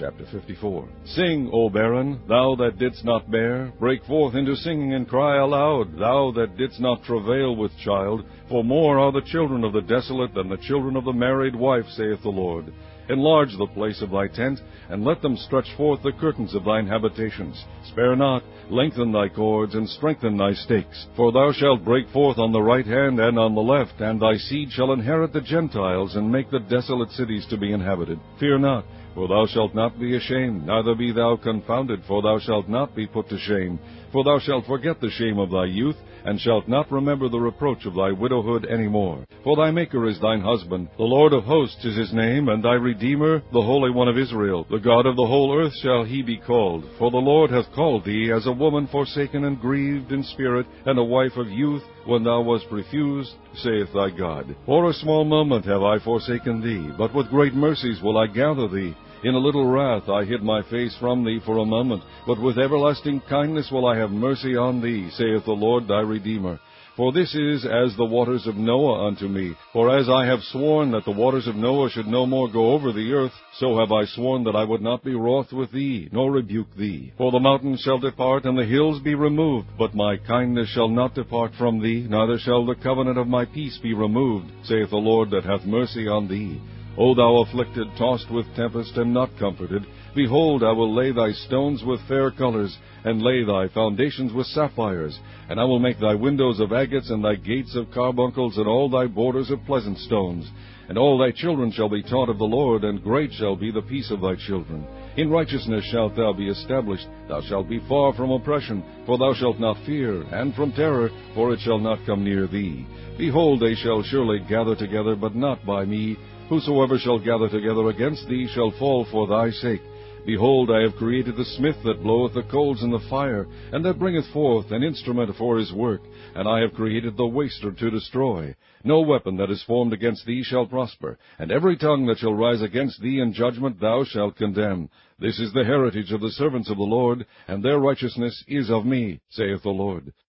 Chapter 54. Sing, O barren, thou that didst not bear, break forth into singing and cry aloud, thou that didst not travail with child, for more are the children of the desolate than the children of the married wife, saith the Lord. Enlarge the place of thy tent, and let them stretch forth the curtains of thine habitations. Spare not, lengthen thy cords, and strengthen thy stakes. For thou shalt break forth on the right hand and on the left, and thy seed shall inherit the Gentiles, and make the desolate cities to be inhabited. Fear not, for thou shalt not be ashamed, neither be thou confounded, for thou shalt not be put to shame. For thou shalt forget the shame of thy youth, and shalt not remember the reproach of thy widowhood any more. For thy Maker is thine husband, the Lord of hosts is his name, and thy Redeemer, the Holy One of Israel. The God of the whole earth shall he be called. For the Lord hath called thee as a woman forsaken and grieved in spirit, and a wife of youth, when thou wast refused, saith thy God. For a small moment have I forsaken thee, but with great mercies will I gather thee. In a little wrath I hid my face from thee for a moment, but with everlasting kindness will I have mercy on thee, saith the Lord thy Redeemer. For this is as the waters of Noah unto me. For as I have sworn that the waters of Noah should no more go over the earth, so have I sworn that I would not be wroth with thee, nor rebuke thee. For the mountains shall depart, and the hills be removed, but my kindness shall not depart from thee, neither shall the covenant of my peace be removed, saith the Lord that hath mercy on thee. O thou afflicted, tossed with tempest, and not comforted, behold, I will lay thy stones with fair colors, and lay thy foundations with sapphires. And I will make thy windows of agates, and thy gates of carbuncles, and all thy borders of pleasant stones. And all thy children shall be taught of the Lord, and great shall be the peace of thy children. In righteousness shalt thou be established, thou shalt be far from oppression, for thou shalt not fear, and from terror, for it shall not come near thee. Behold, they shall surely gather together, but not by me. Whosoever shall gather together against thee shall fall for thy sake. Behold, I have created the smith that bloweth the coals in the fire, and that bringeth forth an instrument for his work. And I have created the waster to destroy. No weapon that is formed against thee shall prosper, and every tongue that shall rise against thee in judgment thou shalt condemn. This is the heritage of the servants of the Lord, and their righteousness is of me, saith the Lord.